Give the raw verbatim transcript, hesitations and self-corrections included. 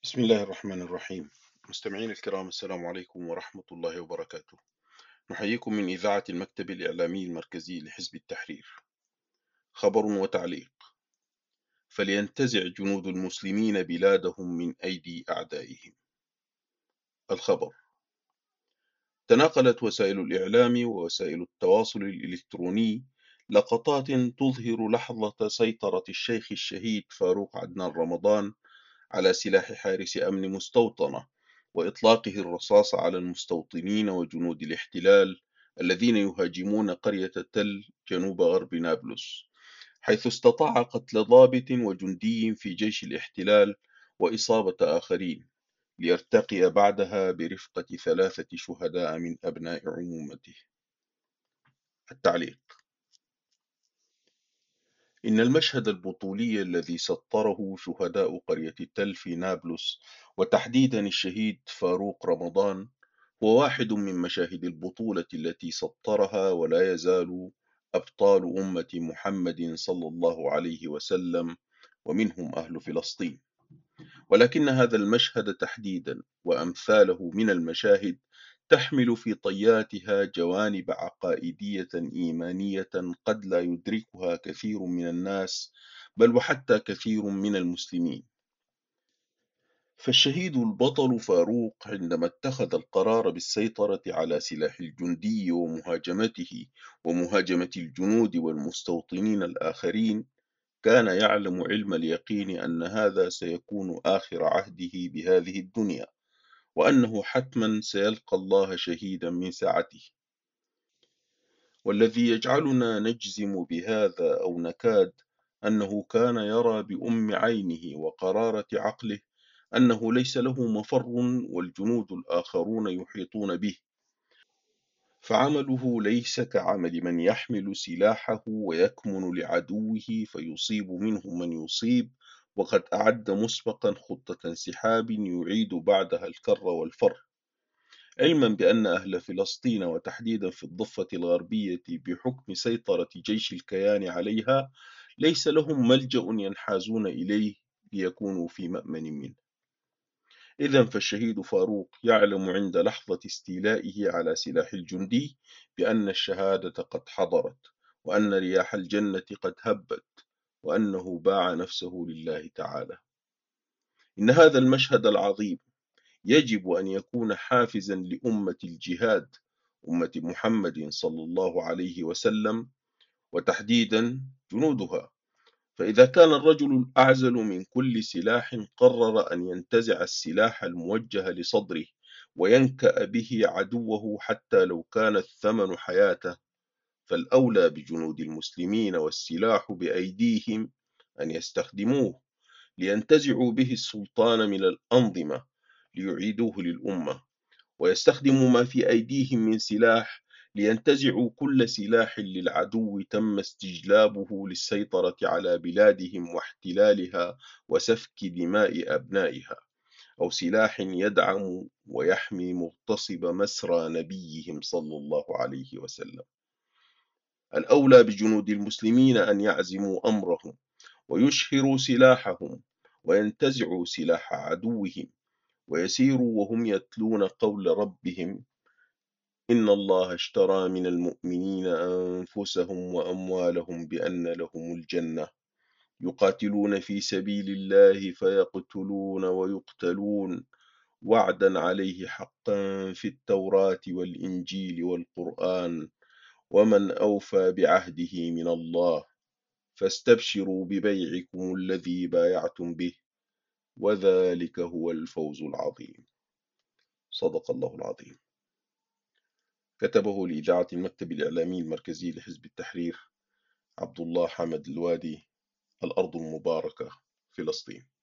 بسم الله الرحمن الرحيم. مستمعين الكرام، السلام عليكم ورحمة الله وبركاته. نحييكم من إذاعة المكتب الإعلامي المركزي لحزب التحرير. خبر وتعليق: فلينتزع جنود المسلمين بلادهم من أيدي أعدائهم. الخبر: تناقلت وسائل الإعلام ووسائل التواصل الإلكتروني لقطات تظهر لحظة سيطرة الشيخ الشهيد فاروق عدنان رمضان على سلاح حارس أمن مستوطنة، وإطلاقه الرصاص على المستوطنين وجنود الاحتلال الذين يهاجمون قرية تل جنوب غرب نابلس، حيث استطاع قتل ضابط وجندي في جيش الاحتلال وإصابة آخرين، ليرتقي بعدها برفقة ثلاثة شهداء من أبناء عمومته. التعليق: إن المشهد البطولي الذي سطره شهداء قرية تل في نابلس، وتحديدا الشهيد فاروق رمضان، هو واحد من مشاهد البطولة التي سطرها ولا يزال أبطال أمة محمد صلى الله عليه وسلم، ومنهم أهل فلسطين. ولكن هذا المشهد تحديدا وأمثاله من المشاهد تحمل في طياتها جوانب عقائدية إيمانية قد لا يدركها كثير من الناس، بل وحتى كثير من المسلمين. فالشهيد البطل فاروق عندما اتخذ القرار بالسيطرة على سلاح الجندي ومهاجمته ومهاجمة الجنود والمستوطنين الآخرين، كان يعلم علم اليقين أن هذا سيكون آخر عهده بهذه الدنيا، وأنه حتما سيلقى الله شهيدا من سعته. والذي يجعلنا نجزم بهذا أو نكاد أنه كان يرى بأم عينه وقرارة عقله أنه ليس له مفر والجنود الآخرون يحيطون به، فعمله ليس كعمل من يحمل سلاحه ويكمن لعدوه فيصيب منه من يصيب، وقد أعد مسبقا خطة انسحاب يعيد بعدها الكر والفر، علما بأن أهل فلسطين وتحديدا في الضفة الغربية بحكم سيطرة جيش الكيان عليها ليس لهم ملجأ ينحازون إليه ليكونوا في مأمن منه. إذا فالشهيد فاروق يعلم عند لحظة استيلائه على سلاح الجندي بأن الشهادة قد حضرت، وأن رياح الجنة قد هبت، وأنه باع نفسه لله تعالى. إن هذا المشهد العظيم يجب أن يكون حافزا لأمة الجهاد، أمة محمد صلى الله عليه وسلم، وتحديدا جنودها. فإذا كان الرجل الأعزل من كل سلاح قرر أن ينتزع السلاح الموجه لصدره وينكأ به عدوه حتى لو كان الثمن حياته، فالأولى بجنود المسلمين والسلاح بأيديهم أن يستخدموه لينتزعوا به السلطان من الأنظمة ليعيدوه للأمة، ويستخدموا ما في أيديهم من سلاح لينتزعوا كل سلاح للعدو تم استجلابه للسيطرة على بلادهم واحتلالها وسفك دماء أبنائها، أو سلاح يدعم ويحمي مغتصب مسرى نبيهم صلى الله عليه وسلم. الأولى بجنود المسلمين أن يعزموا أمرهم ويشهروا سلاحهم وينتزعوا سلاح عدوهم، ويسيروا وهم يتلون قول ربهم: إن الله اشترى من المؤمنين أنفسهم وأموالهم بأن لهم الجنة يقاتلون في سبيل الله فيقتلون ويقتلون وعدا عليه حقا في التوراة والإنجيل والقرآن، ومن أوفى بعهده من الله، فاستبشروا ببيعكم الذي بايعتم به، وذلك هو الفوز العظيم. صدق الله العظيم. كتبه لإذاعة المكتب الإعلامي المركزي لحزب التحرير عبد الله حمد الوادي، الأرض المباركة، فلسطين.